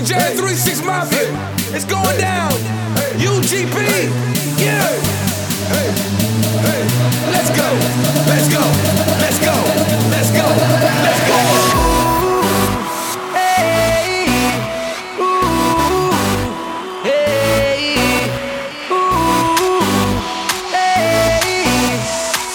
Jazz 36 Mafia. It's going down. UGP. Yeah. Hey. Hey. Let's go. Let's go. Let's go. Let's go. Let's go. Hey. Ooh. Hey. Ooh. Hey.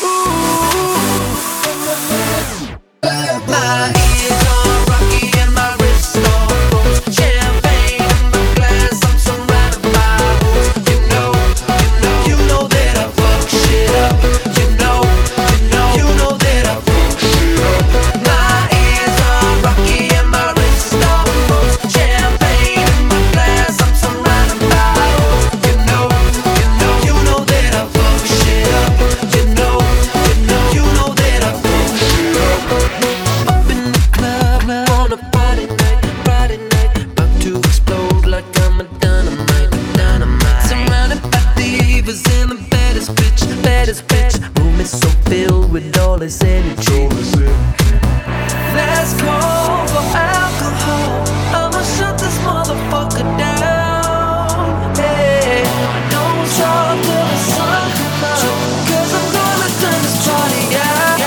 Ooh. My ears are rocky and my wrists are cold. Champagne in my glass, I'm surrounded by hoes. You know that I fuck shit up. You know that I fuck shit up. My ears are rocky and my wrists are cold. Champagne in my glass, I'm surrounded by hoes. You know that I fuck shit up. You know that I fuck shit up. Up in the club on a Friday night, about to explode like I'm a dynamite. Surrounded by divas and the baddest bitch. Room is so filled with all this energy. Let's go for alcohol. I'ma shut this motherfucker down. Hey, don't talk till the sun comes out, 'cause I'm gonna turn this party out.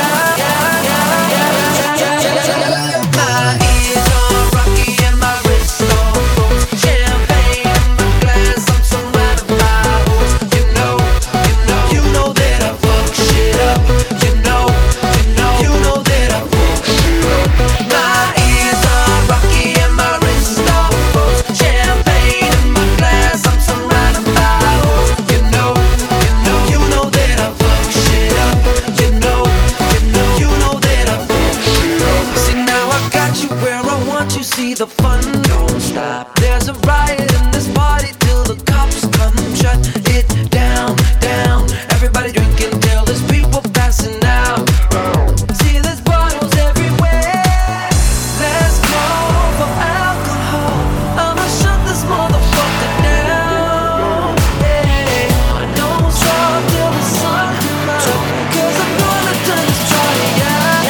My ears are rocky and my wrists are cold. Champagne in my glass, I'm surrounded by hoes. You know that I fuck shit up. You know that I fuck shit up. My ears are rocky and my wrists are cold. Champagne in my glass, I'm surrounded by hoes. You know that I fuck shit up. You know that I fuck shit up. See, now I got you where I want you. See, the fun don't stop. There's a riot in this party till the cops come. Shut it down. Everybody drinking till there's people passing out. See, there's bottles everywhere. Let's go for alcohol. I'ma shut this motherfucker down. Hey, don't stop till the sun comes out, 'cause I'm gonna turn this party out.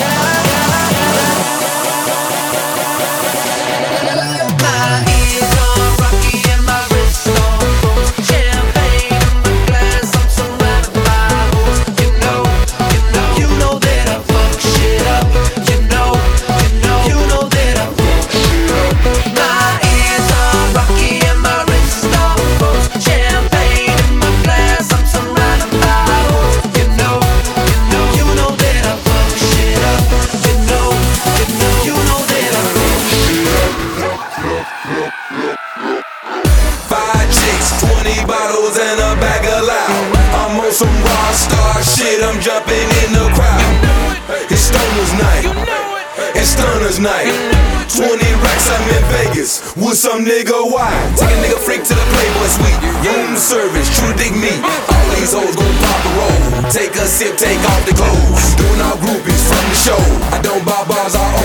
My ears are rocky and my wrists are cold. Champagne in my glass, I'm surrounded by hoes. You know that I fuck shit up. You know that I fuck shit up. My ears are rocky and my wrists are cold. Champagne in my glass, I'm surrounded by hoes. You know that I fuck shit up. You know that I fuck shit up. 5 chicks, 20 bottles and a bag of loud. I'm on some rock star shit, I'm jumping in the crowd. It's stoners night, it's stunners night. 20 racks, I'm in Vegas with some nigga wild. Take a nigga freak to the Playboy suite. Room service, true dig me. All these hoes gon' pop a roll. Take a sip, take off the clothes. Doing all groupies from the show. I don't buy bars, I